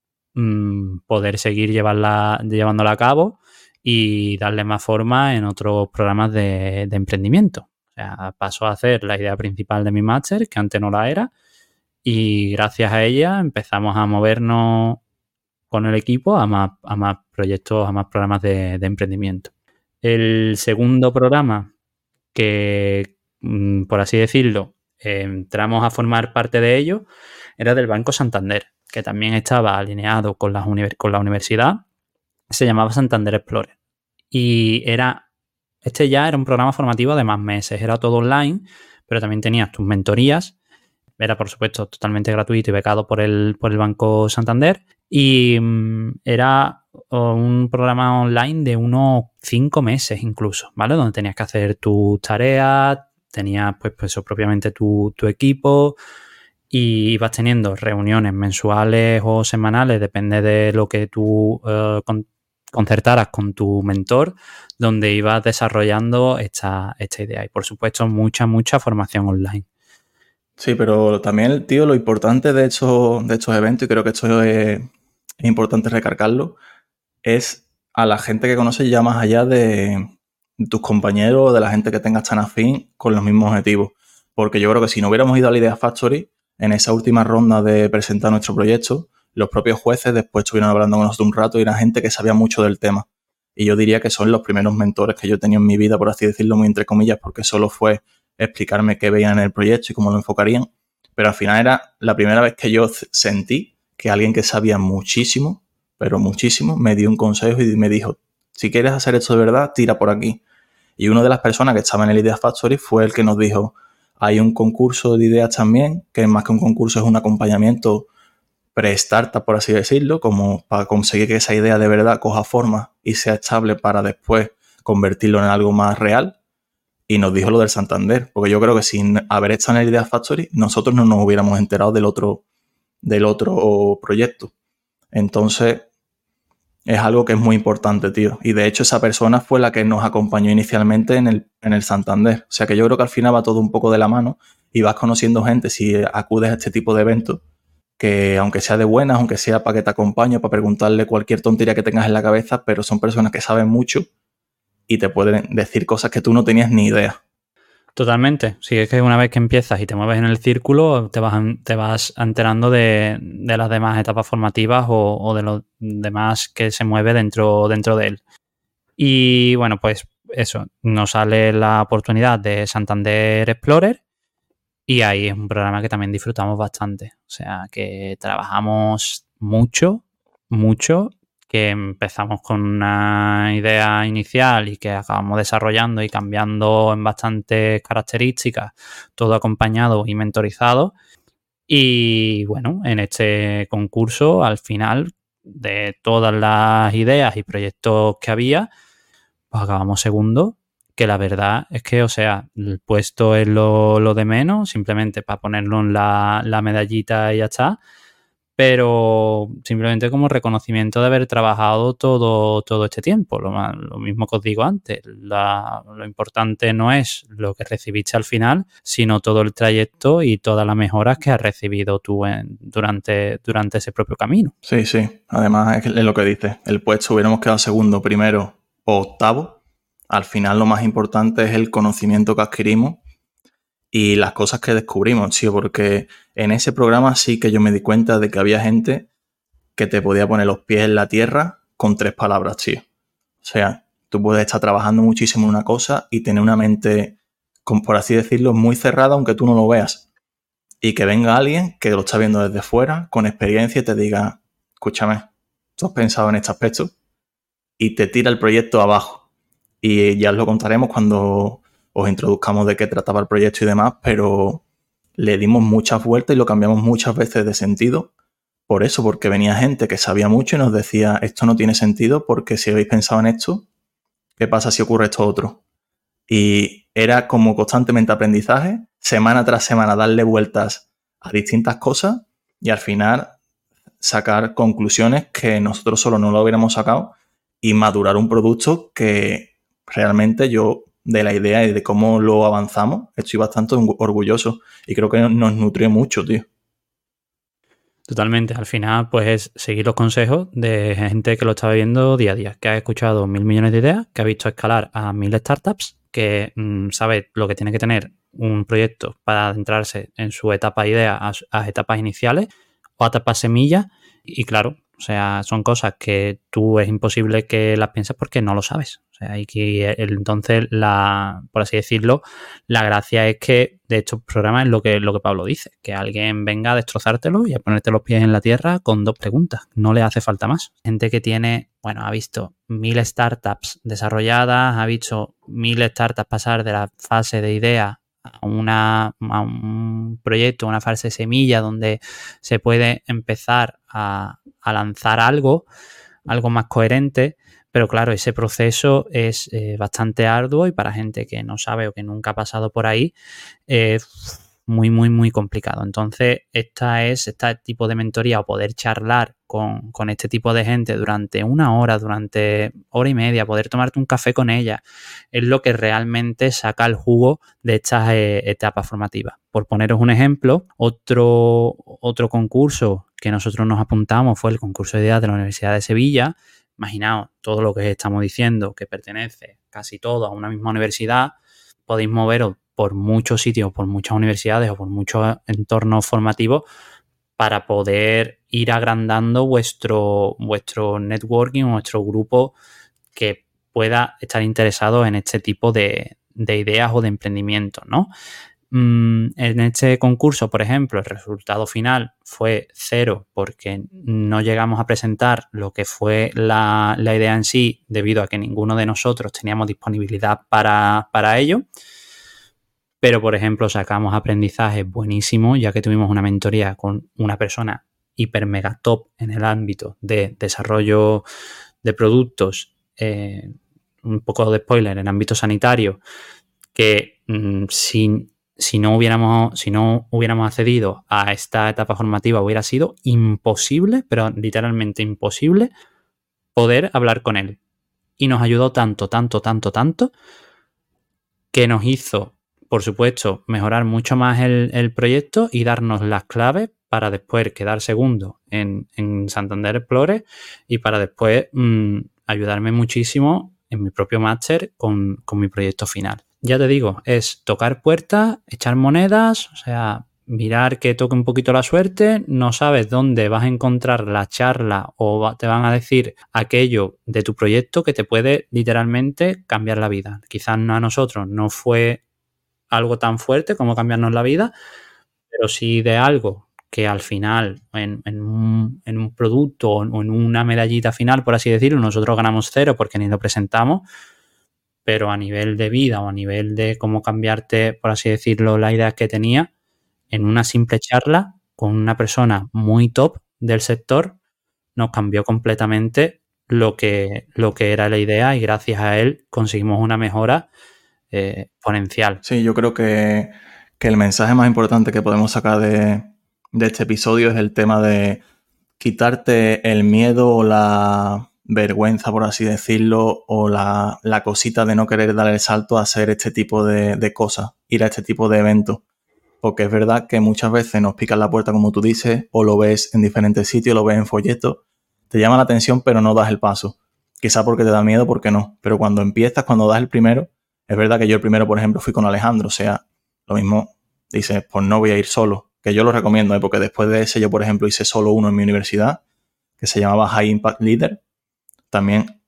[SPEAKER 3] mmm, poder seguir llevarla, llevándola a cabo y darle más forma en otros programas de, de emprendimiento. O sea, paso a hacer la idea principal de mi máster, que antes no la era, y gracias a ella empezamos a movernos con el equipo a más, a más proyectos, a más programas de, de emprendimiento. El segundo programa que, por así decirlo, entramos a formar parte de ello era del Banco Santander, que también estaba alineado con la, univers- con la universidad. Se llamaba Santander Explorer. Y era, este ya era un programa formativo de más meses, era todo online, pero también tenías tus mentorías. Era, por supuesto, totalmente gratuito y becado por el, por el Banco Santander. Y um, era un programa online de unos cinco meses incluso, ¿vale? Donde tenías que hacer tus tareas, tenías, pues, pues eso, propiamente tu, tu equipo y ibas teniendo reuniones mensuales o semanales, depende de lo que tú uh, con, concertaras con tu mentor, donde ibas desarrollando esta, esta idea. Y, por supuesto, mucha, mucha formación online.
[SPEAKER 4] Sí, pero también, tío, lo importante de estos, de estos eventos, y creo que esto es, es importante recargarlo, es a la gente que conoces ya más allá de tus compañeros o de la gente que tengas tan afín con los mismos objetivos. Porque yo creo que si no hubiéramos ido a la Idea Factory, en esa última ronda de presentar nuestro proyecto, los propios jueces después estuvieron hablando con nosotros un rato y era gente que sabía mucho del tema. Y yo diría que son los primeros mentores que yo he tenido en mi vida, por así decirlo, muy entre comillas, porque solo fue explicarme qué veían en el proyecto y cómo lo enfocarían. Pero al final era la primera vez que yo sentí que alguien que sabía muchísimo, pero muchísimo, me dio un consejo y me dijo, si quieres hacer esto de verdad, tira por aquí. Y una de las personas que estaba en el Idea Factory fue el que nos dijo, hay un concurso de ideas también, que más que un concurso es un acompañamiento pre-startup, por así decirlo, como para conseguir que esa idea de verdad coja forma y sea estable para después convertirlo en algo más real. Y nos dijo lo del Santander, porque yo creo que sin haber estado en el Idea Factory, nosotros no nos hubiéramos enterado del otro, del otro proyecto. Entonces, es algo que es muy importante, tío. Y de hecho, esa persona fue la que nos acompañó inicialmente en el, en el Santander. O sea que yo creo que al final va todo un poco de la mano y vas conociendo gente si acudes a este tipo de eventos, que aunque sea de buenas, aunque sea para que te acompañe, para preguntarle cualquier tontería que tengas en la cabeza, pero son personas que saben mucho y te pueden decir cosas que tú no tenías ni idea.
[SPEAKER 3] Totalmente. Sí, es que una vez que empiezas y te mueves en el círculo, te vas, te vas enterando de, de las demás etapas formativas o, o de lo demás que se mueve dentro, dentro de él. Y bueno, pues eso, nos sale la oportunidad de Santander Explorer y ahí es un programa que también disfrutamos bastante. O sea, que trabajamos mucho, mucho, que empezamos con una idea inicial y que acabamos desarrollando y cambiando en bastantes características, todo acompañado y mentorizado. Y bueno, en este concurso, al final, de todas las ideas y proyectos que había, pues acabamos segundo, que la verdad es que, o sea, el puesto es lo, lo de menos, simplemente para ponerlo en la, la medallita y ya está. Pero simplemente como reconocimiento de haber trabajado todo, todo este tiempo. Lo, lo mismo que os digo antes, la, lo importante no es lo que recibiste al final, sino todo el trayecto y todas las mejoras que has recibido tú en, durante, durante ese propio camino.
[SPEAKER 4] Sí, sí. Además es lo que dices. El puesto hubiéramos quedado segundo, primero o octavo. Al final lo más importante es el conocimiento que adquirimos y las cosas que descubrimos, tío, porque en ese programa sí que yo me di cuenta de que había gente que te podía poner los pies en la tierra con tres palabras, tío. O sea, tú puedes estar trabajando muchísimo en una cosa y tener una mente, por así decirlo, muy cerrada, aunque tú no lo veas. Y que venga alguien que lo está viendo desde fuera, con experiencia, y te diga, escúchame, ¿tú has pensado en este aspecto? Y te tira el proyecto abajo. Y ya os lo contaremos cuando os introduzcamos de qué trataba el proyecto y demás, pero le dimos muchas vueltas y lo cambiamos muchas veces de sentido. Por eso, porque venía gente que sabía mucho y nos decía, esto no tiene sentido porque si habéis pensado en esto, ¿qué pasa si ocurre esto otro? Y era como constantemente aprendizaje, semana tras semana darle vueltas a distintas cosas y al final sacar conclusiones que nosotros solo no lo hubiéramos sacado y madurar un producto que realmente yo, de la idea y de cómo lo avanzamos, estoy bastante orgulloso y creo que nos nutrió mucho, tío.
[SPEAKER 3] Totalmente. Al final, pues es seguir los consejos de gente que lo está viviendo día a día, que ha escuchado mil millones de ideas, que ha visto escalar a mil startups, que mmm, sabe lo que tiene que tener un proyecto para adentrarse en su etapa idea a, a etapas iniciales o a etapas semillas. Y claro, o sea, son cosas que tú es imposible que las pienses porque no lo sabes. O sea, y que el, entonces, la, por así decirlo, la gracia es que de estos programas es lo que, lo que Pablo dice, que alguien venga a destrozártelo y a ponerte los pies en la tierra con dos preguntas. No le hace falta más. Gente que tiene, bueno, ha visto mil startups desarrolladas, ha visto mil startups pasar de la fase de idea a, una, a un proyecto, una fase semilla donde se puede empezar a, a lanzar algo, algo más coherente. Pero claro, ese proceso es eh, bastante arduo y para gente que no sabe o que nunca ha pasado por ahí, es eh, muy, muy, muy complicado. Entonces, esta es este tipo de mentoría o poder charlar con, con este tipo de gente durante una hora, durante hora y media, poder tomarte un café con ella, es lo que realmente saca el jugo de estas eh, etapas formativas. Por poneros un ejemplo, otro, otro concurso que nosotros nos apuntamos fue el concurso de ideas de la Universidad de Sevilla. Imaginaos todo lo que estamos diciendo, que pertenece casi todo a una misma universidad. Podéis moveros por muchos sitios, por muchas universidades o por muchos entornos formativos para poder ir agrandando vuestro, vuestro networking o vuestro grupo que pueda estar interesado en este tipo de, de ideas o de emprendimientos, ¿no? En este concurso, por ejemplo, el resultado final fue cero porque no llegamos a presentar lo que fue la, la idea en sí debido a que ninguno de nosotros teníamos disponibilidad para, para ello. Pero, por ejemplo, sacamos aprendizajes buenísimos ya que tuvimos una mentoría con una persona hiper mega top en el ámbito de desarrollo de productos, eh, un poco de spoiler, en ámbito sanitario, que mmm, sin... Si no, hubiéramos, si no hubiéramos accedido a esta etapa formativa, hubiera sido imposible, pero literalmente imposible, poder hablar con él. Y nos ayudó tanto, tanto, tanto, tanto, que nos hizo, por supuesto, mejorar mucho más el, el proyecto y darnos las claves para después quedar segundo en, en Santander Explorer y para después mmm, ayudarme muchísimo en mi propio máster con, con mi proyecto final. Ya te digo, es tocar puertas, echar monedas, o sea, mirar que toque un poquito la suerte, no sabes dónde vas a encontrar la charla o te van a decir aquello de tu proyecto que te puede literalmente cambiar la vida. Quizás a nosotros no fue algo tan fuerte como cambiarnos la vida, pero sí de algo que al final en, en, un, en un producto o en una medallita final, por así decirlo, nosotros ganamos cero porque ni lo presentamos, pero a nivel de vida o a nivel de cómo cambiarte, por así decirlo, la idea que tenía, en una simple charla con una persona muy top del sector, nos cambió completamente lo que, lo que era la idea y gracias a él conseguimos una mejora eh, exponencial.
[SPEAKER 4] Sí, yo creo que, que el mensaje más importante que podemos sacar de, de este episodio es el tema de quitarte el miedo o la vergüenza, por así decirlo, o la, la cosita de no querer dar el salto a hacer este tipo de, de cosas, ir a este tipo de eventos. Porque es verdad que muchas veces nos pican la puerta, como tú dices, o lo ves en diferentes sitios, lo ves en folletos, te llama la atención, pero no das el paso. Quizá porque te da miedo, porque no. Pero cuando empiezas, cuando das el primero, es verdad que yo el primero, por ejemplo, fui con Alejandro. O sea, lo mismo, dices, pues no voy a ir solo. Que yo lo recomiendo, ¿eh? Porque después de ese yo, por ejemplo, hice solo uno en mi universidad, que se llamaba High Impact Leader. También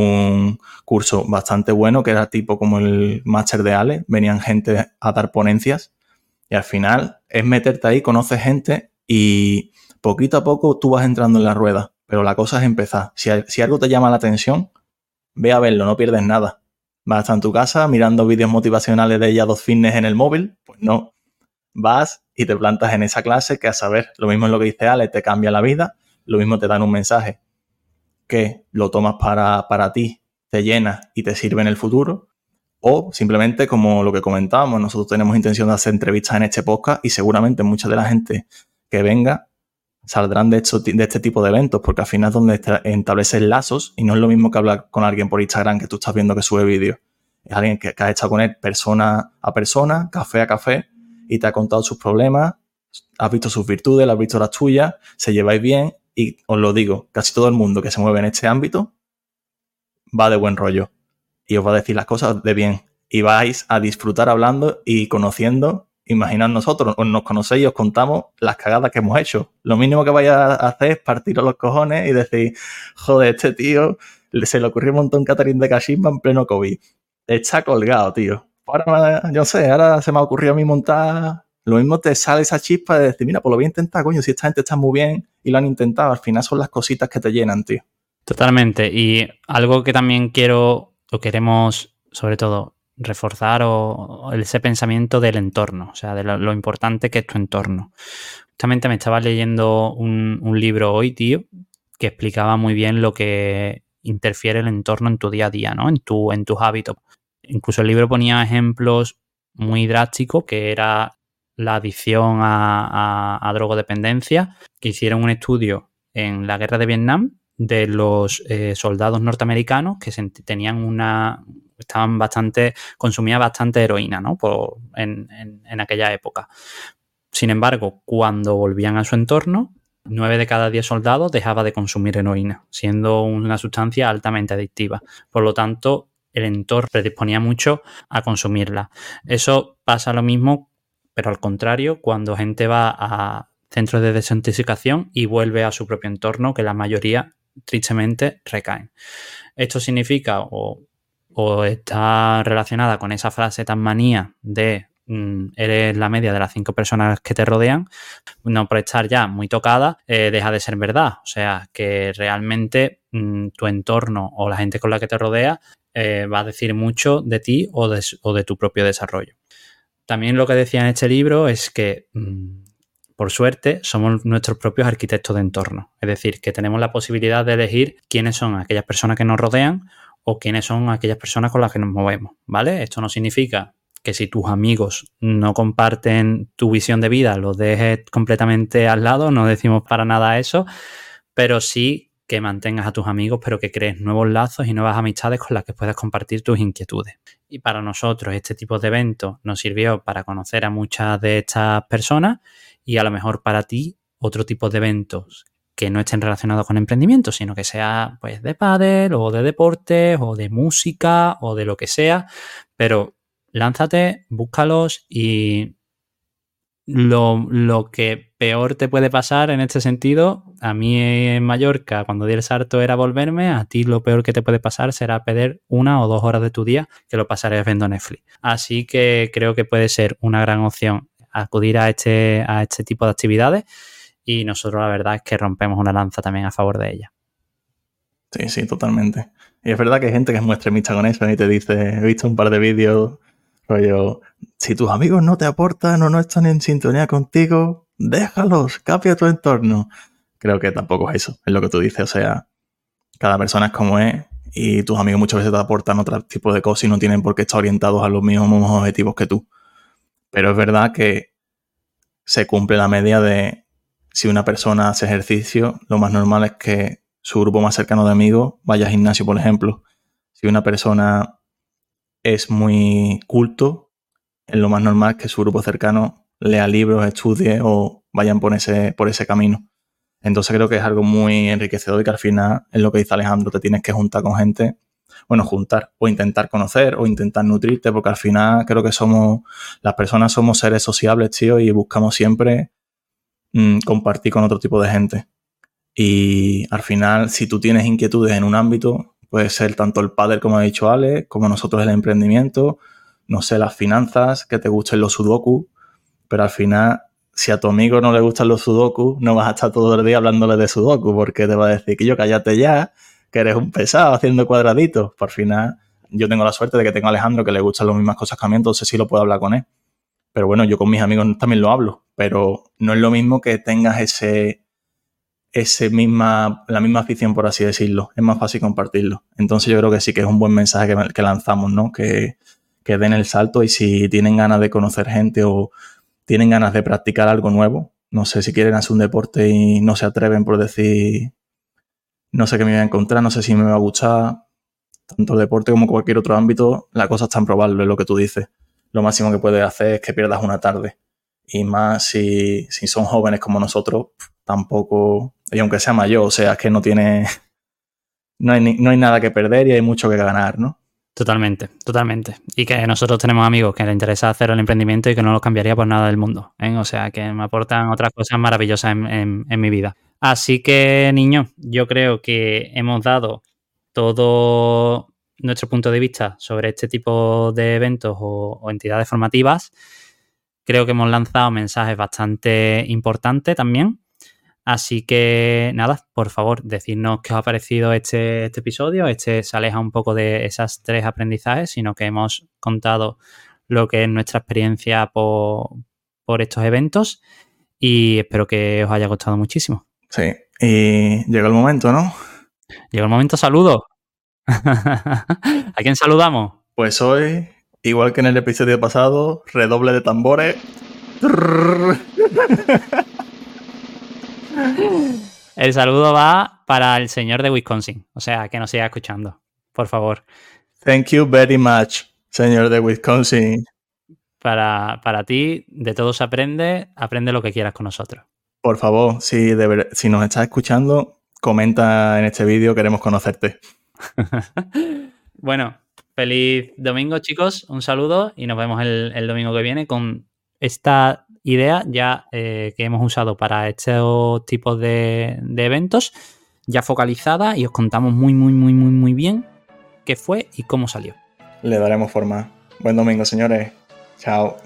[SPEAKER 4] un curso bastante bueno, que era tipo como el máster de Ale. Venían gente a dar ponencias. Y al final es meterte ahí, conoces gente y poquito a poco tú vas entrando en la rueda. Pero la cosa es empezar. Si, si algo te llama la atención, ve a verlo, no pierdes nada. Vas a estar en tu casa mirando vídeos motivacionales de Yados Fitness en el móvil. Pues no. Vas y te plantas en esa clase que a saber, lo mismo es lo que dice Ale, te cambia la vida. Lo mismo te dan un mensaje que lo tomas para, para ti, te llena y te sirve en el futuro. O simplemente, como lo que comentábamos, nosotros tenemos intención de hacer entrevistas en este podcast y seguramente mucha de la gente que venga saldrán de, hecho, de este tipo de eventos, porque al final es donde estableces lazos y no es lo mismo que hablar con alguien por Instagram que tú estás viendo que sube vídeos. Es alguien que, que has estado con él persona a persona, café a café, y te ha contado sus problemas, has visto sus virtudes, has visto las tuyas, se lleváis bien y os lo digo, casi todo el mundo que se mueve en este ámbito va de buen rollo y os va a decir las cosas de bien y vais a disfrutar hablando y conociendo. Imaginad nosotros, os nos conocéis y os contamos las cagadas que hemos hecho. Lo mínimo que vais a hacer es partiros los cojones y decir, joder, este tío se le ocurrió un montón catering de cachimba en pleno COVID. Está colgado, tío. Ahora, yo no sé, ahora se me ha ocurrido a mí montar... Lo mismo te sale esa chispa de decir, mira, pues lo voy a intentar, coño, si esta gente está muy bien y lo han intentado. Al final son las cositas que te llenan, tío.
[SPEAKER 3] Totalmente. Y algo que también quiero o queremos, sobre todo, reforzar o ese pensamiento del entorno, o sea, de lo, lo importante que es tu entorno. Justamente me estaba leyendo un, un libro hoy, tío, que explicaba muy bien lo que interfiere el entorno en tu día a día, ¿no? En, tu, en tus hábitos. Incluso el libro ponía ejemplos muy drásticos, que era la adicción a, a, a drogodependencia, que hicieron un estudio en la guerra de Vietnam de los eh, soldados norteamericanos que se, tenían una... estaban bastante... consumían bastante heroína, ¿no? Por, en, en, en aquella época. Sin embargo, cuando volvían a su entorno, nueve de cada diez soldados dejaba de consumir heroína, siendo una sustancia altamente adictiva. Por lo tanto, el entorno predisponía mucho a consumirla. Eso pasa lo mismo, pero al contrario, cuando gente va a centros de desintoxicación y vuelve a su propio entorno, que la mayoría, tristemente, recaen. Esto significa, o, o está relacionada con esa frase tan manía de mm, eres la media de las cinco personas que te rodean, no por estar ya muy tocada, eh, deja de ser verdad. O sea, que realmente mm, tu entorno o la gente con la que te rodea eh, va a decir mucho de ti o de, o de tu propio desarrollo. También lo que decía en este libro es que, mmm, por suerte, somos nuestros propios arquitectos de entorno. Es decir, que tenemos la posibilidad de elegir quiénes son aquellas personas que nos rodean o quiénes son aquellas personas con las que nos movemos, ¿vale? Esto no significa que si tus amigos no comparten tu visión de vida, los dejes completamente al lado, no decimos para nada eso, pero sí que mantengas a tus amigos, pero que crees nuevos lazos y nuevas amistades con las que puedas compartir tus inquietudes. Y para nosotros este tipo de eventos nos sirvió para conocer a muchas de estas personas y a lo mejor para ti otro tipo de eventos que no estén relacionados con emprendimiento, sino que sea pues de pádel o de deportes o de música o de lo que sea, pero lánzate, búscalos y lo, lo que peor te puede pasar en este sentido, a mí en Mallorca cuando di el salto era volverme, a ti lo peor que te puede pasar será perder una o dos horas de tu día que lo pasarás viendo Netflix. Así que creo que puede ser una gran opción acudir a este, a este tipo de actividades y nosotros la verdad es que rompemos una lanza también a favor de ella.
[SPEAKER 4] Sí, sí, totalmente. Y es verdad que hay gente que es muy extremista con eso y te dice, he visto un par de vídeos, rollo, si tus amigos no te aportan o no están en sintonía contigo, déjalos, cambia tu entorno. Creo que tampoco es eso, es lo que tú dices, o sea, cada persona es como es y tus amigos muchas veces te aportan otro tipo de cosas y no tienen por qué estar orientados a los mismos objetivos que tú. Pero es verdad que se cumple la media de si una persona hace ejercicio, lo más normal es que su grupo más cercano de amigos vaya al gimnasio, por ejemplo. Si una persona es muy culto, es lo más normal que su grupo cercano lea libros, estudie o vayan por ese, por ese camino. Entonces creo que es algo muy enriquecedor y que al final es lo que dice Alejandro, te tienes que juntar con gente, bueno, juntar o intentar conocer o intentar nutrirte, porque al final creo que somos, las personas somos seres sociables, tío, y buscamos siempre mmm, compartir con otro tipo de gente. Y al final, si tú tienes inquietudes en un ámbito, puede ser tanto el pádel, como ha dicho Ale, como nosotros el emprendimiento, no sé, las finanzas, que te gusten los sudoku, pero al final, si a tu amigo no le gustan los sudoku, no vas a estar todo el día hablándole de sudoku, porque te va a decir que yo cállate ya, que eres un pesado haciendo cuadraditos. Por final, yo tengo la suerte de que tengo a Alejandro que le gustan las mismas cosas que a mí, entonces sí lo puedo hablar con él. Pero bueno, yo con mis amigos también lo hablo, pero no es lo mismo que tengas ese... ese misma, la misma afición, por así decirlo. Es más fácil compartirlo. Entonces yo creo que sí que es un buen mensaje que, que lanzamos, ¿no? Que, que den el salto y si tienen ganas de conocer gente o tienen ganas de practicar algo nuevo, no sé, si quieren hacer un deporte y no se atreven por decir, no sé qué me voy a encontrar, no sé si me va a gustar, tanto el deporte como cualquier otro ámbito, la cosa está en probarlo, es lo que tú dices. Lo máximo que puedes hacer es que pierdas una tarde. Y más si, si son jóvenes como nosotros, tampoco, y aunque sea mayor, o sea, es que no tiene, no hay, no hay nada que perder y hay mucho que ganar, ¿no?
[SPEAKER 3] Totalmente, totalmente. Y que nosotros tenemos amigos que les interesa hacer el emprendimiento y que no los cambiaría por nada del mundo, ¿eh? O sea, que me aportan otras cosas maravillosas en, en, en mi vida. Así que, niños, yo creo que hemos dado todo nuestro punto de vista sobre este tipo de eventos o, o entidades formativas. Creo que hemos lanzado mensajes bastante importantes también. Así que, nada, por favor, decidnos qué os ha parecido este, este episodio. Este se aleja un poco de esas tres aprendizajes, sino que hemos contado lo que es nuestra experiencia por, por estos eventos y espero que os haya gustado muchísimo.
[SPEAKER 4] Sí, y llegó el momento, ¿no?
[SPEAKER 3] Llegó el momento, saludos. ¿A quién saludamos?
[SPEAKER 4] Pues hoy, igual que en el episodio pasado, redoble de tambores.
[SPEAKER 3] El saludo va para el señor de Wisconsin, o sea, que nos siga escuchando, por favor.
[SPEAKER 4] Thank you very much, señor de Wisconsin.
[SPEAKER 3] Para, para ti, de todo se aprende, aprende lo que quieras con nosotros.
[SPEAKER 4] Por favor, si, de ver, si nos estás escuchando, comenta en este vídeo, queremos conocerte.
[SPEAKER 3] Bueno, feliz domingo, chicos, un saludo y nos vemos el, el domingo que viene con esta idea ya eh, que hemos usado para estos tipos de, de eventos, ya focalizada, y os contamos muy, muy, muy, muy, muy bien qué fue y cómo salió.
[SPEAKER 4] Le daremos forma. Buen domingo, señores. Chao.